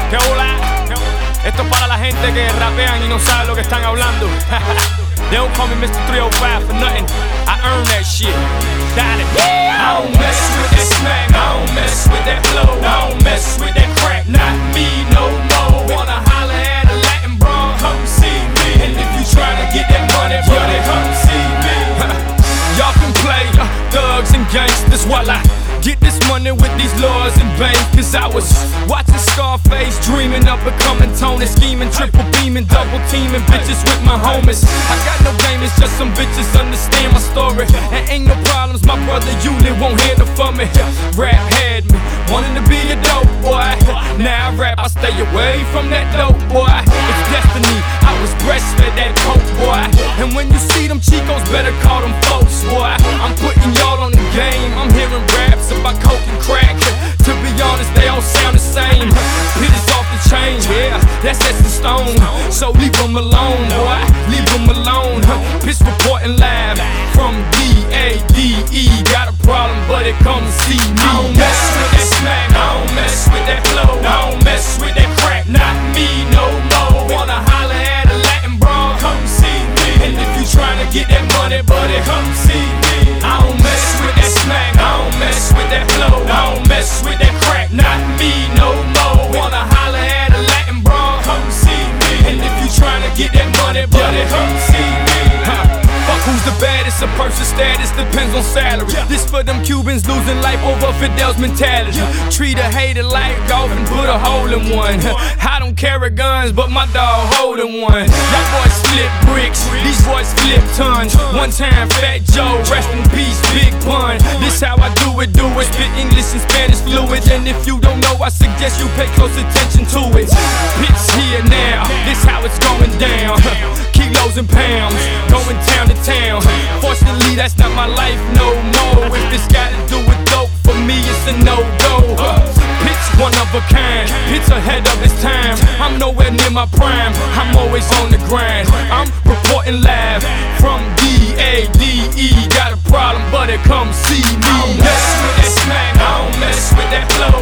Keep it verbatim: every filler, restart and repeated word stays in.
Que hola. Esto es para la gente que rapean y no sabe lo que están hablando. They don't call me Mister three oh five for nothing. I earn that shit. Dale. I don't mess with that smack, I don't mess with that flow, I don't mess with that crack, not me no more. Wanna holler at a Latin bro, come see me. And if you tryna get that money, brother, come see me. Y'all can play uh, thugs and gangsters while I get this money with these laws and banks. Cause I was watching Scarface, dreaming of becoming Tony, scheming, triple beaming, double teaming bitches with my homies. I got no game, it's just some bitches understand my story. And ain't no problems, my brother Yuli won't handle for me. Rap had me, wanting to be a dope boy. Now I rap, I stay away from that dope boy. It's destiny, I was breastfed that coke boy. And when you see them Chicos, better call them folks boy. I'm putting y'all on the game, I'm hearing raps about coke and crack. To be honest, they all sound the same. Hit is off the chain, yeah, that's that's the stone. So leave them alone, boy, leave them alone. Pitch reporting live from D A D E. Got a problem, but it come to see me. I don't mess with that smack, I don't mess with that flow, I don't mess with that crack, not me no more. Wanna holler at a Latin bro, come see me. And if you tryna get that money, buddy, come see me. I don't mess with that smack, I don't mess with that flow, I don't mess with that crack, not me no more. Wanna holler at a Latin bro, come see me. And if you tryna get that money, buddy, come see me. Fuck who's the baddest, a person's status depends on salary. This for them Cubans losing life over Fidel's mentality. Treat a hater like golf and put a hole in one. I don't carry guns, but my dog holding one. Y'all boys flip bricks, these boys flip tons. One time Fat Joe, rest in peace, Big Pun. This how I do it, do it. Spit English and Spanish fluid. And if you don't know, I suggest you pay close attention to it. Pitch here now, this how it's going down. Kilos and pounds, going town to town. Fortunately, that's not my life no more. If this gotta do with dope, for me it's a no-go. Pitch one of a kind, pitch ahead of its time. I'm nowhere near my prime, I'm always on the grind. I'm reporting live from D A D E. Got a problem, but it come see me. I don't mess with that smack, I don't mess with that flow,